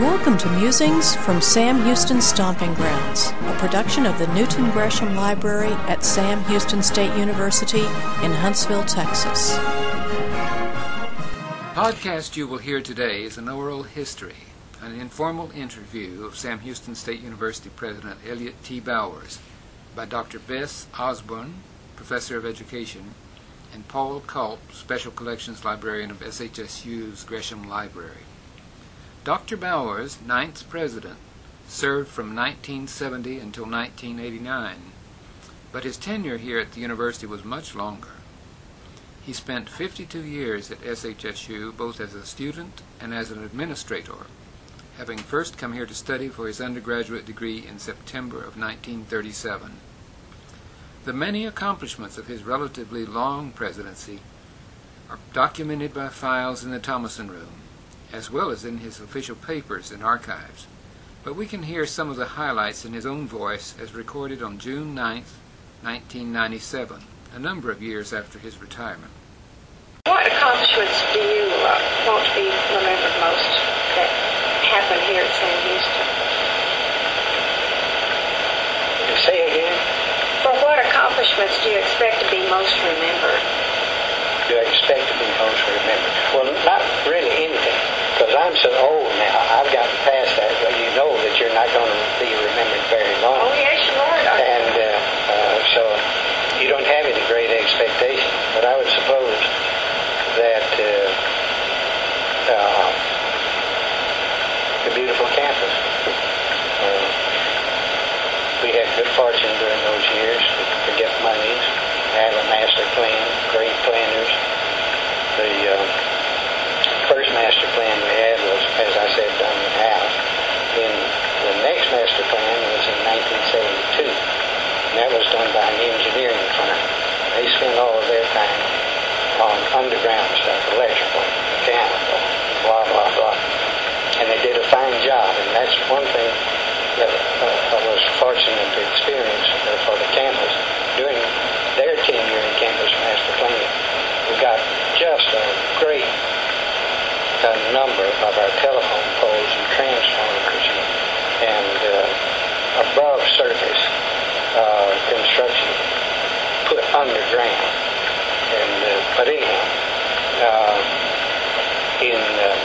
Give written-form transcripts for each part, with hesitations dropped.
Welcome to Musings from Sam Houston Stomping Grounds, a production of the Newton Gresham Library at Sam Houston State University in Huntsville, Texas. The podcast you will hear today is an oral history, an informal interview of Sam Houston State University President Elliott T. Bowers by Dr. Bess Osborne, Professor of Education, and Paul Culp, Special Collections Librarian of SHSU's Gresham Library. Dr. Bowers, 9th President, served from 1970 until 1989, but his tenure here at the university was much longer. He spent 52 years at SHSU, both as a student and as an administrator, having first come here to study for his undergraduate degree in September of 1937. The many accomplishments of his relatively long presidency are documented by files in the Thomason Room, as well as in his official papers and archives. But we can hear some of the highlights in his own voice as recorded on June 9, 1997, a number of years after his retirement. What accomplishments do you want to be remembered most that happened here at Sam Houston? Say again? Well, what accomplishments do you expect to be most remembered? Do I expect to be most remembered? Well, not really anything, because I'm so old now. I've gotten past that. Well, you know that you're not going to be remembered very long. Oh, yes, you are. And so you don't have any great expectation. But I would suppose that the beautiful campus. We had good fortune during those years to get monies, have a master plan, great planners. The first master plan we had was, as I said, done in house. Then the next master plan was in 1972, and that was done by an engineering firm. They spent all of their time on underground stuff, electrical, mechanical, blah, blah, blah. And they did a fine job, and that's one thing that I was fortunate to experience for the campus. During their tenure in campus master planning, we got just a great number of our telephone poles and transformers and above surface construction put underground. But anyhow, in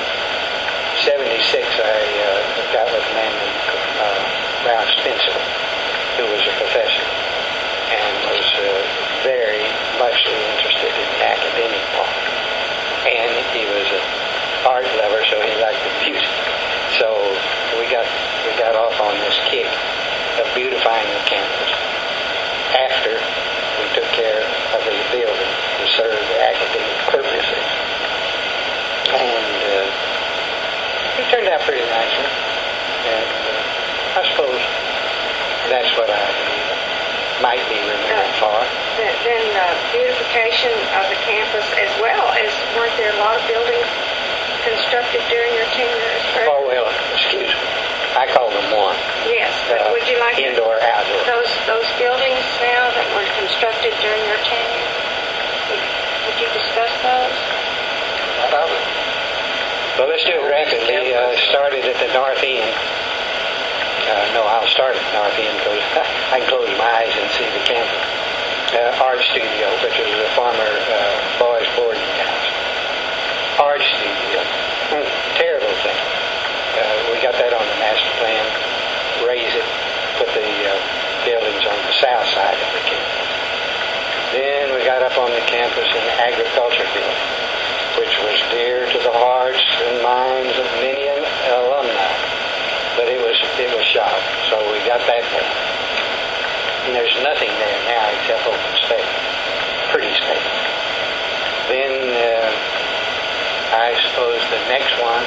76, I got with a man named Brown Spencer, who was a professor and was very much interested in the academic part. And he was an art lover, so he liked the music. So we got off on this kick of beautifying the campus after we took care of the building to serve the academic purposes. And it turned out pretty nicely. And I suppose that's what I might be remembered for. Then beautification of the campus, as well as weren't there a lot of buildings constructed during your tenure as president? Oh, well, excuse me. I call them one. Yes, but would you like indoor, outdoor. Those buildings now that were constructed during your tenure? Would you discuss those? Well, let's do it rapidly. Started at the north end. I'll start at the north end because I can close my eyes and see the campus. Art Studio, which was a former boys' boarding house. Art Studio. Terrible thing. We got that on the master plan. Raise it. Put the buildings on the south side of the campus. Then we got up on the campus in the agriculture building, which was dear to the hearts and minds of many alumni. But it was shot, so we got that done. And there's nothing there now except open space. Pretty space. Then I suppose the next one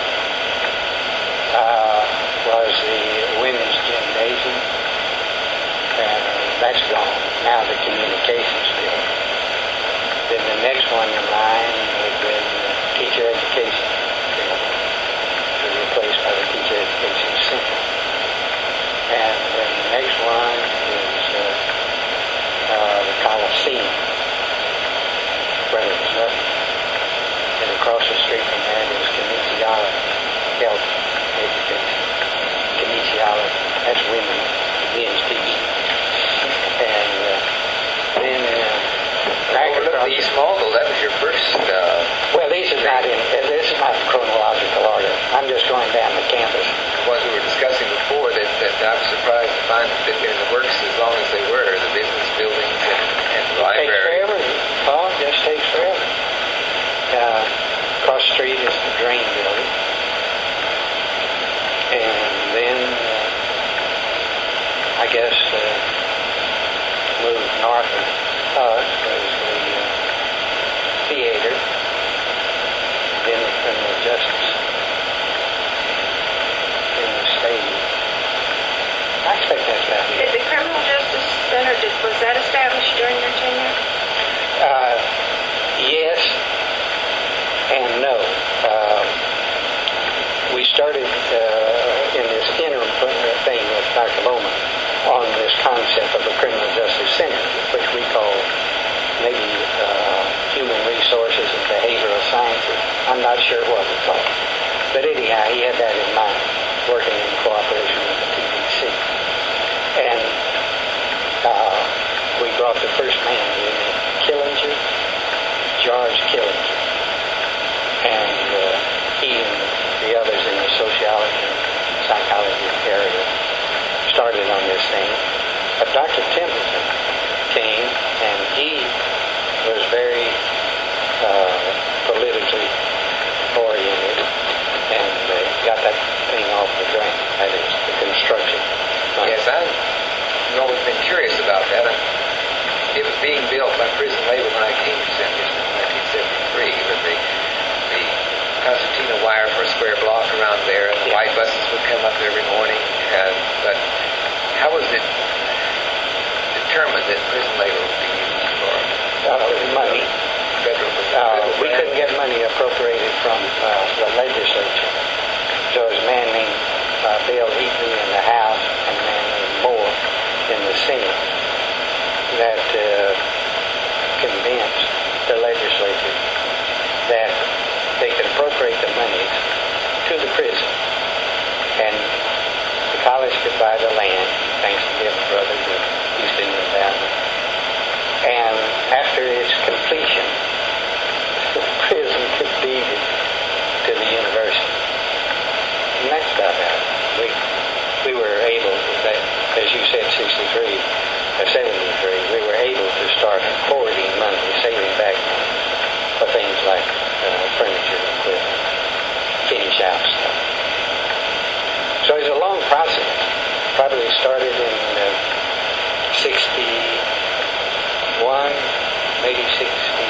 was the women's gymnasium. And that's gone. Now the communications building. Then the next one in line would be the teacher education building, replaced by the teacher education center. And then the next one is the Coliseum, where it was up. And across the street from that is Kinesiology Health Education. from. The East Mobile, that was your first. Well, this is not in chronological order. I'm just going down the campus. What we were discussing before, that I was surprised to find that they've been in the works as long as they were, the business buildings and the library. It takes forever. Oh, it just takes forever. Across the street is the drain building. And then, I guess, moved north of us was the theater, then the criminal justice in the stadium. I expect that's about it. Did the Criminal Justice Center, was that established during your tenure? Yes and no. We started in this interim thing with Dr. Bowman on this concept of a criminal justice center, which we call maybe human resources and behavioral sciences. I'm not sure what we call it. But anyhow, he had that in mind, working in cooperation with the TDC. And we brought the first man in, Killinger, George Killinger. And he and the others in the sociology and psychology area started on this thing. But Dr. Templeton came, and he was very politically oriented and got that thing off the drain. That is, the construction. Yes, I've always been curious about that. It was being built by prison labor when I came to Sam Houston in 1973, but the concertina wire for a square block around there, and the white buses would come up every morning. But how was it determined that prison labor would be used for money? Federal we couldn't get money appropriated from the legislature. So it was a man named Bill Heatley in the House and a man named Moore in the Senate that convinced the legislature that they could appropriate the money to the prison, and the college could buy the land, thanks to Gibbs Brothers of Houston and Dallas. And after its completion, the prison could deed it to the university. And that's about how we were able, as you said, 73, we were able to start hoarding money, saving back money for things like furniture and equipment, finish out stuff. So it's a long process. Probably started in 61, maybe 60.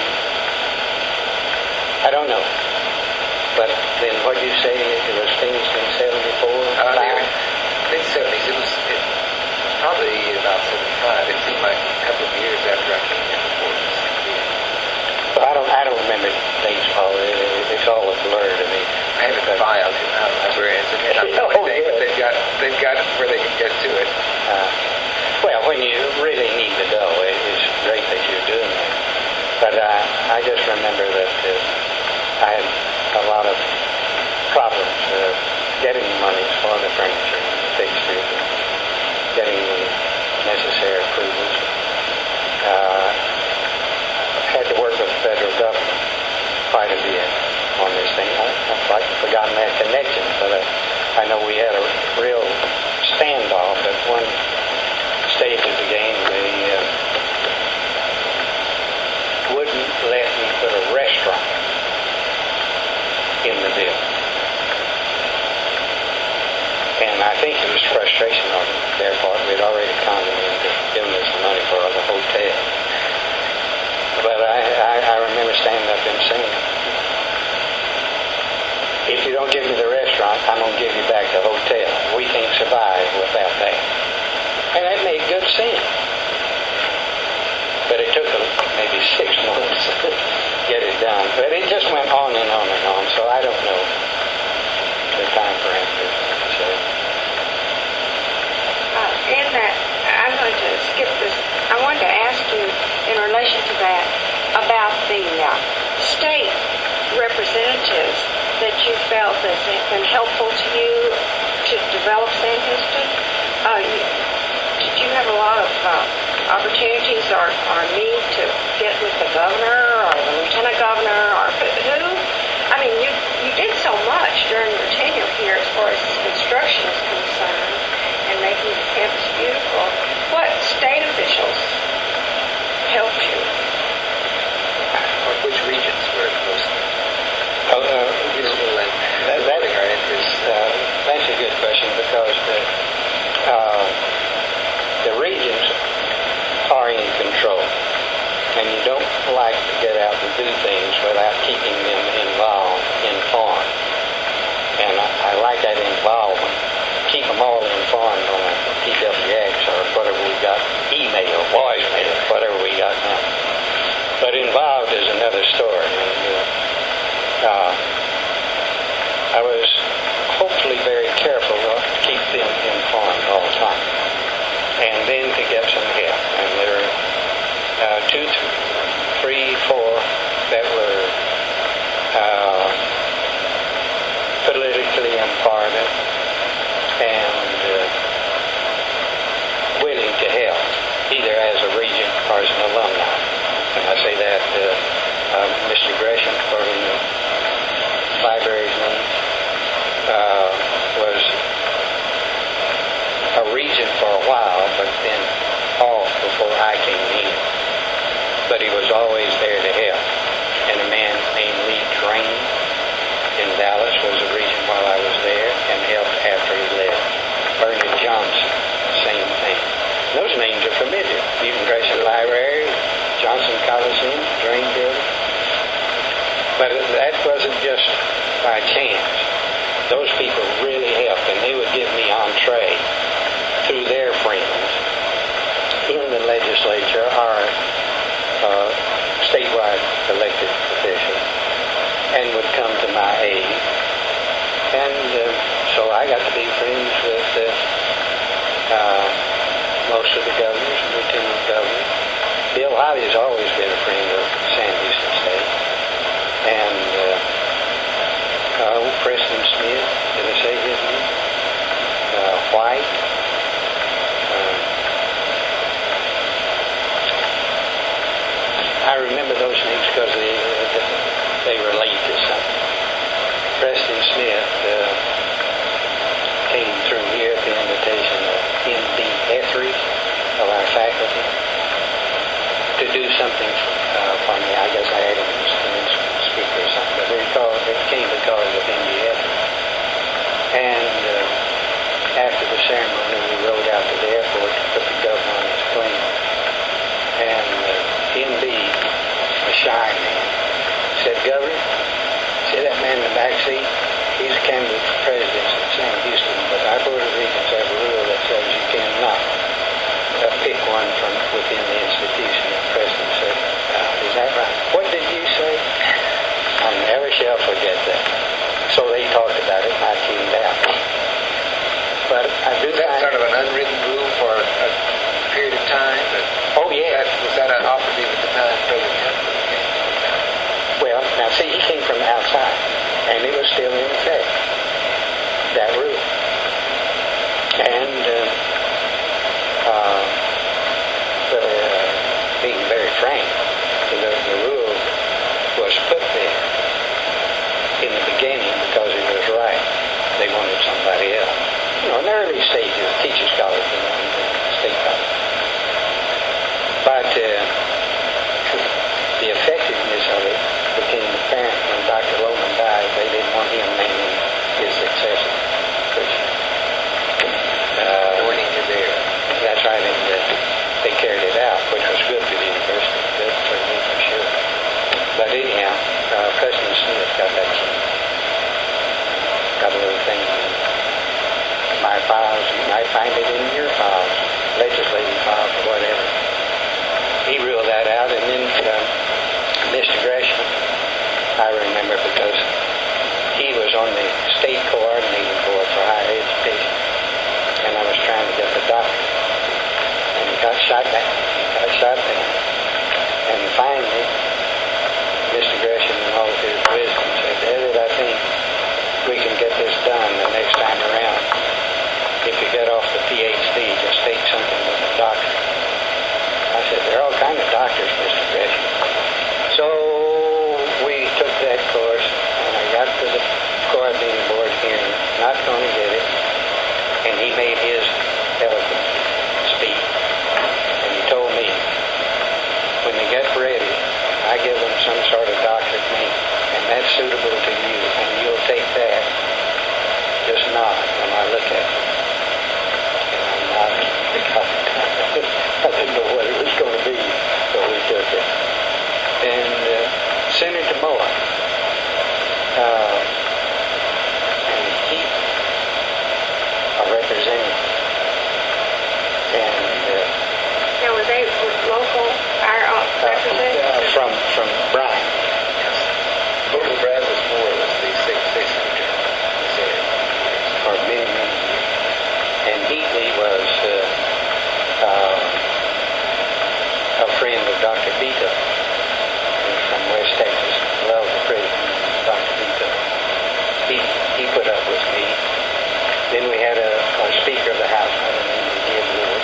I don't know. But then what you say, it was finished in 74? Mid-70s. It was probably about 75. It seemed like a couple of years after I came in before it was completed. Well, I don't remember dates, Paul. It's all a blur to me. I have it filed in our librarians, and they've got where they can get to it. Well, when you really need to go, it's great that you're doing it. But I just remember that I had a lot of problems getting money for the furniture, fixtures, and getting the necessary approvals. Had to work with the federal government quite a bit on this thing. I've like forgotten that connection, but I know we had a real standoff at one stage of the game. They wouldn't let me put a restaurant in the bill. And I think it was frustration on their part. We'd already conned them into giving us money for the hotel. But I remember standing up and saying, if you don't give me the restaurant, I'm going to give you back the hotel. We can't survive without that. And that made good sense. But it took maybe 6 months to get it done. But it just went on and on and on, so I don't know the time parameters. So. In that, I'm going to skip this. I wanted to ask you, in relation to that, about the state representatives that you felt that have been helpful to you to develop Sam Houston. Did you have a lot of opportunities or need to get with the governor supporting our interests? That's a good question, because the regions are in control, and you don't like to get out and do things without keeping them involved, informed. And I like that involvement. Keep them all informed on PWX or whatever we got, email, voicemail, whatever we got now. But involved is another story. And, I was hopefully very careful to keep them informed all the time, and then to get some help. And there were 2, 3, 4 that were politically important and willing to help, either as a regent or as an alumni. And I say that Mr. Gresham, for the library's name, was a regent for a while, but then off before I came in. But he was always there to help. And a man named Lee Drain in Dallas was a regent while I was there, and helped after he left. Bernard Johnson, same thing. Those names are familiar. Even Gresham Library, Johnson Coliseum, Drain Building. But that wasn't just by chance. Those people really helped, and they would give me entree through their friends in the legislature or statewide elected officials, and would come to my aid. And so I got to be friends with most of the governors and lieutenant governors. Bill Howley's always been a friend of Sam Houston State. And Preston Smith, did I say his name? White. I remember those names because they relate to something. Preston Smith came through here at the invitation of M.B. Etheridge of our faculty to do something for me. I guess I had him as an speaker or something, but it came because of M.B. Etheridge. And after the ceremony, we rode out to the airport to put the governor on his plane. And M.B., a shy man, said, "Governor, see that man in the back seat? He's a candidate for president at Sam Houston, but our Board of Regents have a rule that says you cannot pick one from within the institution." And Preston said, "Is that right? What did you say?" I never shall forget that. So they talked about it, and I tuned out. But I do Was that sort of an unwritten rule for a period of time? Oh, yeah. Was that an operative at the time President Henry came? Well, now see, he came from outside, and it was still in effect, that rule. And being very frank, the rule was put there in the beginning because it was right. They wanted somebody else. In the early stages, teachers' college and state college. But the effectiveness of it became apparent when Dr. Lohman died. They didn't want him naming his successor, Christian. Warning is there. That's right, and they carried it out, which was good for the university, good for me for sure. But anyhow, President Smith got that key. Got a little thing in my files. You might find it in your files, legislative files or whatever. He ruled that out, and then Mr. Gresham, I remember because he was on the state coordinating board for higher education, and I was trying to get the doctor, and he got shot down. And finally, Mr. Gresham, in all of his wisdom, said, "David, I think we can get this done the next time around. If you get off the PhD, just take something with a doctor." I said, "There are all kinds of doctors, Mr. Gresham." So we took that course, and I got to the coordinating board hearing, not going to get it, and he made his eloquent speech, and he told me, and Heath, a representative. And Now, were they local, our representatives? from Bryan. Local Brazos Moore was the state senator in this area. For many, many years. And Heatley was a friend of Dr. Vito, who's from West Texas. Loved the president, Dr. Vito. He put up with me. Then we had a Speaker of the House by the name of Jim Lewis.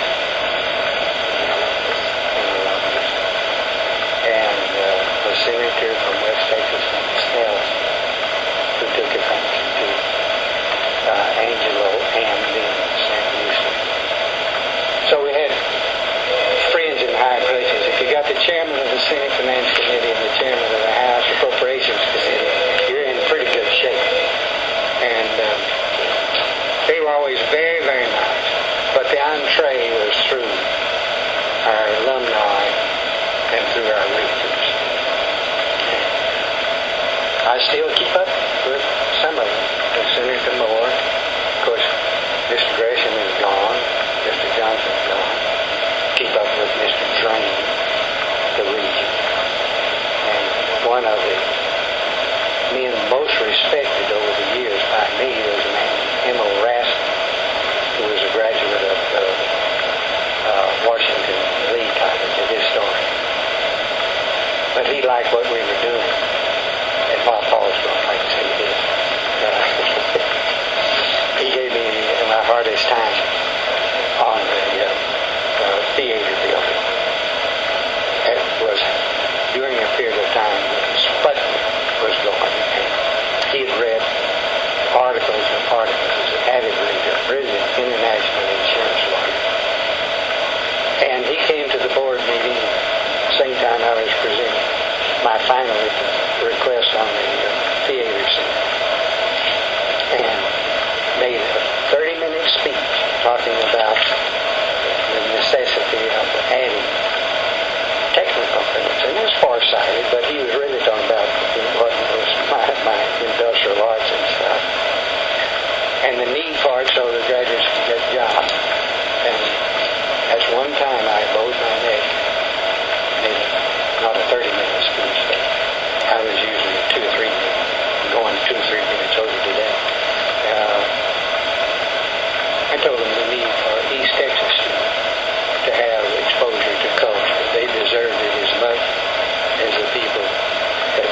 And a senator from West Texas, Snells, who took a fancy to Angelo Hamden in Sam Houston. So we had friends in high places. If you got the chairman of the Senate Finance Committee and the chairman of the House Appropriations Committee, you're in pretty good shape. And they were always very, very nice. But the entree was through our alumni and through our rectors. I still keep up with some of them. Senator Moore, of course, Mr. Gresham is gone, Mr. Johnson's gone. Keep up with Mr. Drain, the regent. And one of the men most respected over the years by me was a man named Emil Raskin, who was a graduate of Washington Lee College, a historian. But he liked what we were doing. And Bob Paulsbrook, like I say, did. He gave me my hardest time on the theater building. It was during a period of time when Sputnik was going. And he had read articles and articles as an avid reader, brilliant international insurance lawyer. And he came to the board meeting same time I was presenting my final request on the theater scene, and made a 30-minute speech talking about the necessity of adding technical things. And it was far-sighted, but he was really talking about what was my industrial arts and stuff, and the need for it so the graduates could get jobs. And that's one time I bowed my neck. Not a 30-minute speech, but I was usually 2 or 3 minutes, going 2 or 3 minutes over today. I told them the need for East Texas to have exposure to culture. They deserved it as much as the people that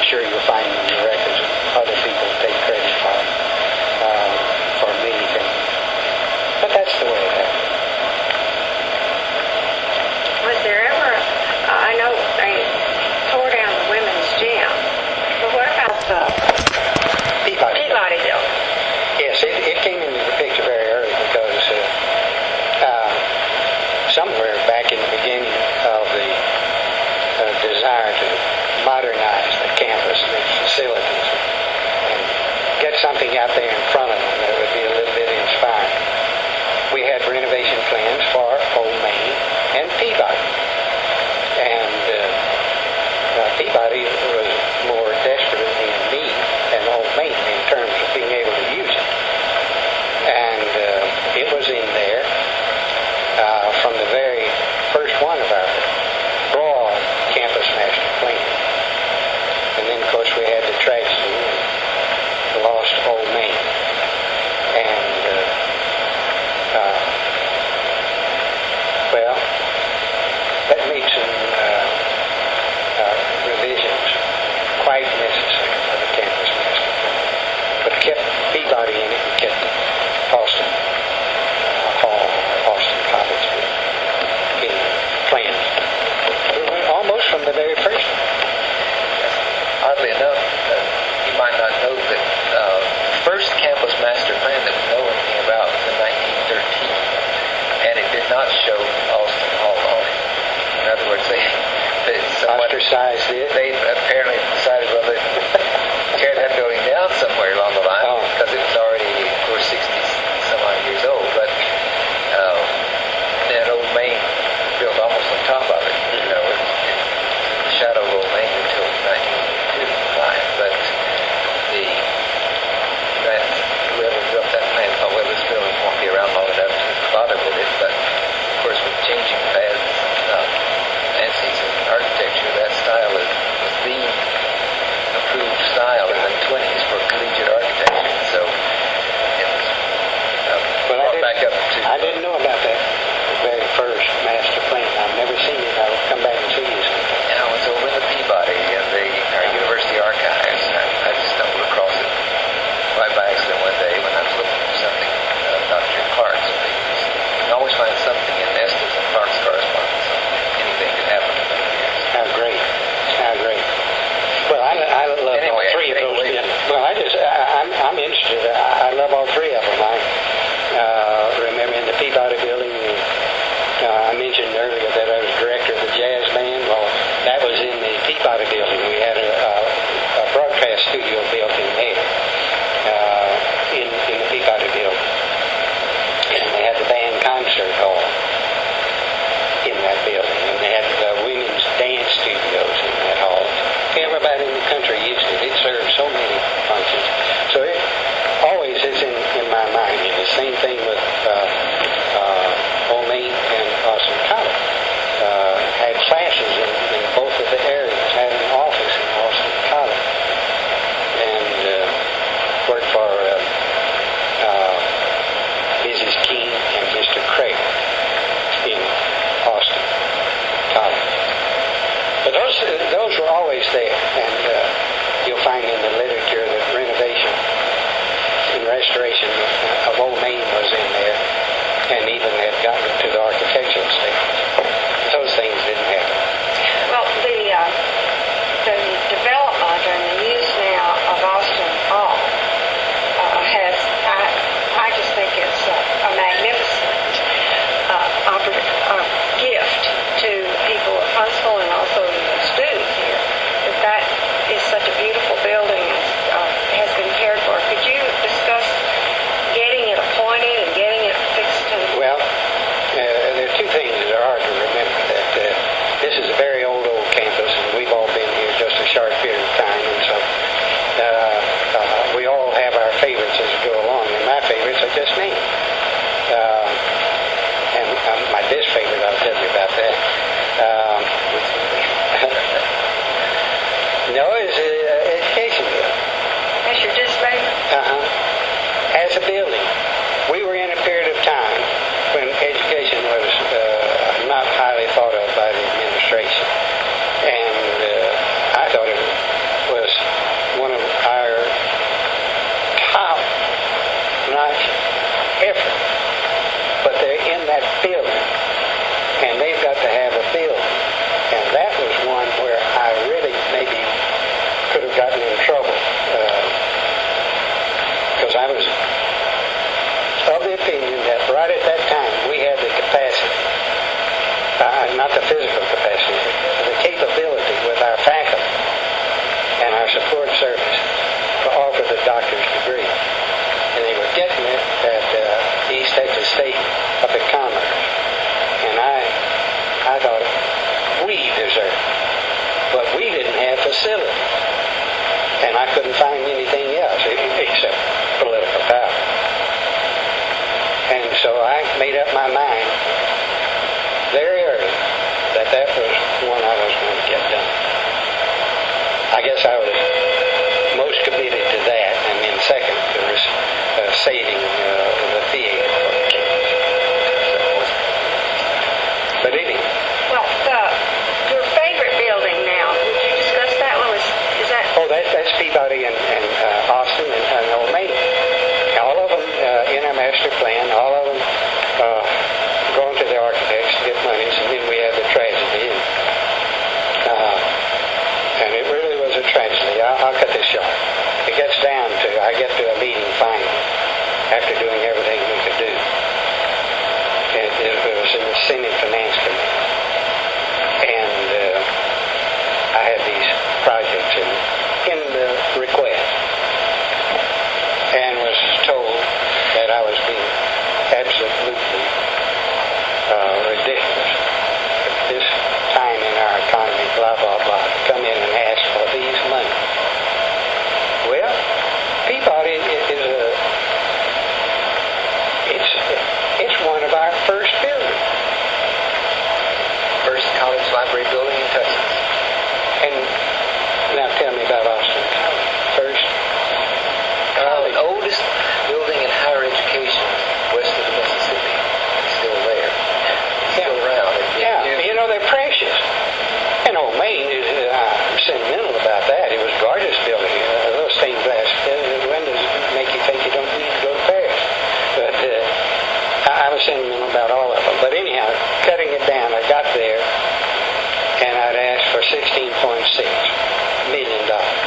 sure you'll find in the records other people take credit for many things. But that's the way it happened. Was there ever, I know they tore down the women's gym, but what about the Peabody building? Yes, it came into the picture very early because somewhere back in the beginning of the desire to modernize the campus and its facilities and get something out there in front of them that would be a little bit inspiring, we had renovation plans for Old Main and Peabody. And Peabody was more desperately in need than Old Main in terms of being able to use it. And it was in there from the very first one of our broad campus master plan. And then, of course, we had the tragedy and lost Old Main. And, well, that made some revisions quite necessary for the campus master plan. But it kept Peabody in it and kept Austin Hall, Austin College in plans. Almost from the very first one. Oddly enough, you might not know that the first campus master plan that we know anything about was in 1913, and it did not show Austin Hall on it. In other words, they ostracized it. They apparently decided, well, they'd tear that building down somewhere along the line because it was already, of course, 60-some-odd years old. But then Old Main built almost on top of it. You know, the shadow of Old Main until 1955. But whoever built that plan thought, well, this building won't be around long enough to bother with it. But of course, with changing fads, fancies in architecture, that style was the approved style in the 20s for collegiate architecture. So it was brought back up to... I didn't know about that very first master plan. I've never seen it. I'll come back and see you sometime. Yeah, it's over in the Peabody in our university archives. I just stumbled across it right by accident one day when I was looking for something about Dr. Clark's. You can always find something in Estes and Clark's correspondence. Anything that happened in those years. How great. How great. Well, I love all three of those. Well, I'm interested. I love all three of them. Remember in the Peabody building, I mentioned earlier that I was director of the jazz band. Well, that was in the Peabody building. We had a broadcast studio built in there, in the Peabody building. And they had the band concert hall in that building. And they had women's dance studios in that hall. Everybody in the country used it. It served so many functions. So it always is in my mind. And the same thing with Old Main and Austin College. Had classes in both of the areas. Had an office in Austin College. And worked for Mrs. King and Mr. Craig in Austin College. But those were always there, and you'll find in the literature that renovation and restoration of Old Main was in there, and even had gotten to the architectural stage. Those things didn't happen. Well, the development and the use now of Austin Hall I just think it's a magnificent gift to people at Huntsville and also to the students here. That is such a beautiful building and has been cared for. Could you discuss getting it appointed and getting it fixed? Well, there are two things that are hard to remember. That this is a very old campus, and we've all been here just a short period of time, and so we all have our favorites as we go along, and my favorites are just named. And my disfavorite, I'll tell you about that. No, it's education building. That's your disfavorite? As a building, we were in a period of time when education was not highly thought of by the administration. And I thought it was right at that time, we had the capacity, not the physical capacity, the capability with our faculty and our support service to offer the doctor's degree. And they were getting it at East Texas State up at Commerce. And I thought, we deserve it. But we didn't have facilities. And I couldn't find anything else except political power. And so I made up my mind very early that was one I was going to get done. I guess I was most committed to that, and then second to saving the theater for the kids. But anyway. Well, your favorite building now, would you discuss that one? Is that... Oh, that's Peabody and Austin and Old Main. All of them in our master plan, all of them going to the architects to get monies, and then we had the tragedy. And it really was a tragedy. I'll cut this short. It gets down to, I get to a meeting finally, after doing everything we could do. It was in the Senate Finance Committee. And I had these projects in the request. And was told that I was being absolutely ridiculous at this time in our economy, blah, blah, blah, to come in and ask for these money. Well, Peabody it's one of our first buildings. First college library building in Texas. And now tell me about Austin College. First college. The oldest building in higher education west of the Mississippi. It's still there. It's still around. Yeah, you know, they're precious. And Old Main, I'm sentimental about that. It was a gorgeous building. Those stained glass windows make you think you don't need to go to Paris. But I was sentimental about all of them. But anyhow, cutting it down, I got there, and I'd asked for $16.6 million.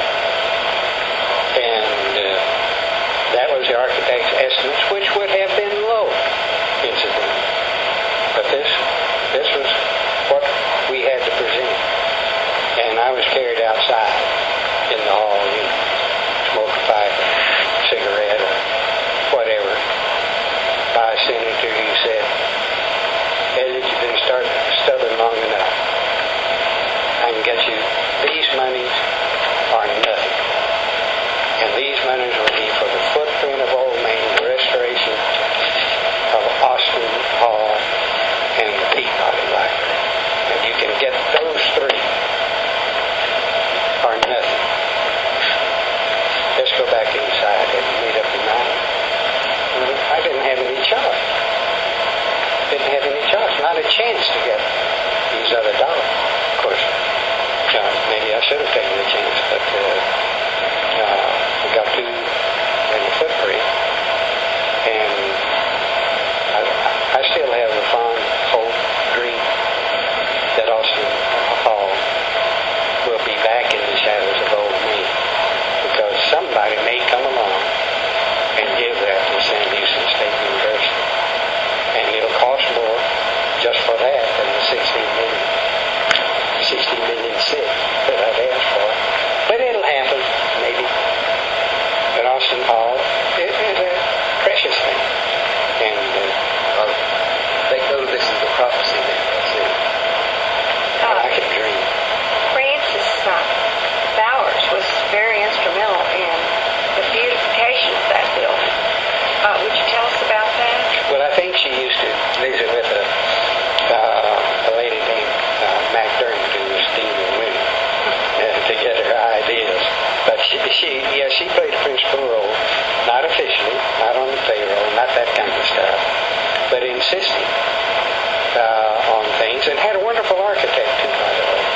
And that was the architect's estimates, which would have been low, incidentally. But this was what we had to present. And I was carried outside in the hall, smoke a pipe, cigarette, or whatever, by a senator who said, Elliot, you've been stubborn long enough. I can get you these monies or nothing. And these monies will be for the footprint of Old Main, the restoration of Austin Hall, and the Peabody Library. And you can get those three or nothing. Let's go back inside and made up your mind. I didn't have any choice. Not a chance to get these other dollars. Of course, maybe I should have taken the chance, but we got two in the footprint. And I still have a fond hope, dream, that Austin Hall will be back in the shadows of Old Main, because somebody may come along and give that to Sam Houston State University. And it'll cost more just for that than the $60 million that I've asked for. But it'll happen, maybe. But Austin Hall is a precious thing. And take note of this as a prophecy then. That's it. I can dream. Francis Bowers was very instrumental in the beautification of that building. Would you tell us about that? Well, I think she used to visit with a lady named McDermott, who was Dean of Women, to get her ideas. But she played a principal role, not officially, not on the payroll, not that kind of stuff, but insisting on things, and had a wonderful architect too, by the way,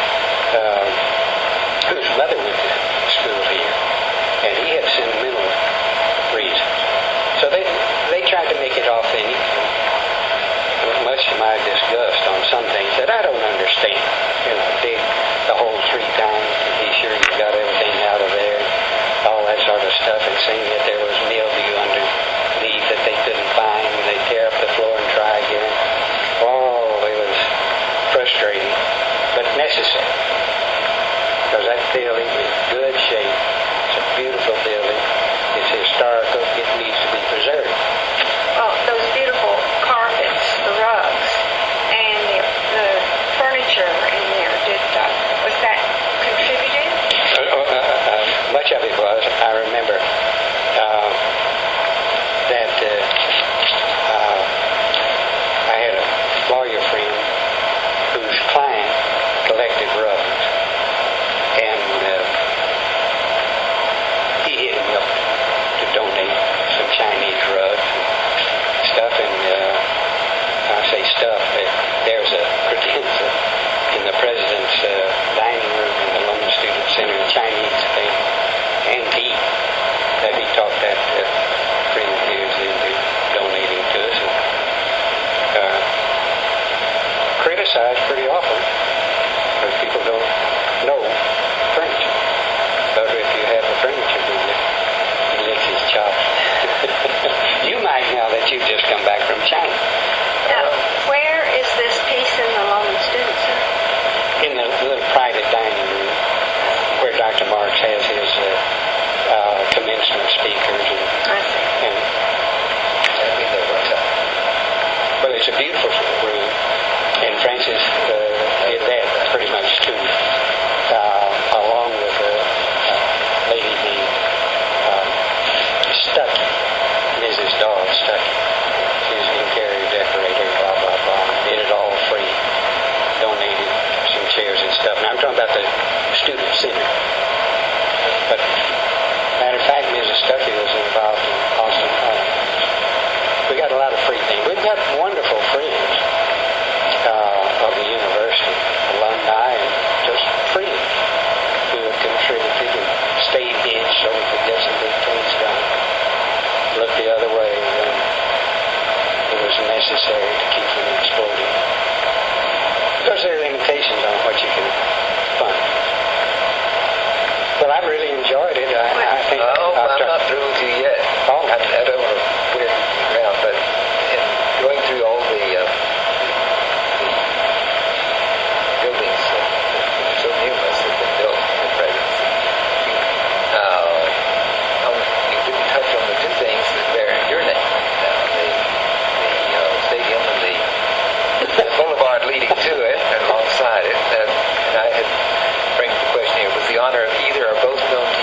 whose mother went to school here, and he had sentimental reasons. So they tried to make it authentic, much to my disgust on some things that I don't understand. Dig the hole 3 times to be sure you got everything out of there, all that sort of stuff, and saying that there was mildew underneath that they couldn't find, and they tear up the floor building in good shape. It's a beautiful building. It's historical. It needs to be preserved. Well, those beautiful carpets, the rugs, and the furniture in there, was that contributed? Much of it was. I remember that I had a lawyer friend whose client collected rugs, and he hit me up to donate some Chinese rugs and stuff. And I say stuff, there's a credenza in the president's dining room in the London Student Center, a Chinese thing, antique, that he talked that friend of his into donating to us. And, criticized pretty often because people don't know furniture. But if you have the furniture business, he licks his chops. You might now that you've just come back from China. Now, where is this piece in the London Student Center? In the little private dining room where Dr. Marks has his commencement speakers I see. and well, it's a beautiful room, and Francis did that pretty much too, along with a lady named Stuckey, Mrs. Dawes Stuckey. She's an interior decorator, blah, blah, blah. Did it all free. Donated some chairs and stuff. Now I'm talking about the student center. But matter of fact, Mrs. Stuckey was involved in Austin Homes. We got a lot of free things. We've got wonderful friends of the university, alumni, and just friends who have contributed and stayed in so we could get some big things done. Look the other way when it was necessary to keep them exploding. Because there are limitations on what you can fund. Well, I've really enjoyed it. I think I'm not through with you yet. Oh. I don't want to put it in the ground, but in going through all the buildings that are so numerous that have been built in the presidency, you didn't touch on the two things that bear your name now, the stadium and the boulevard leading to it and alongside it. And I had framed the question here, was the honor of either or both known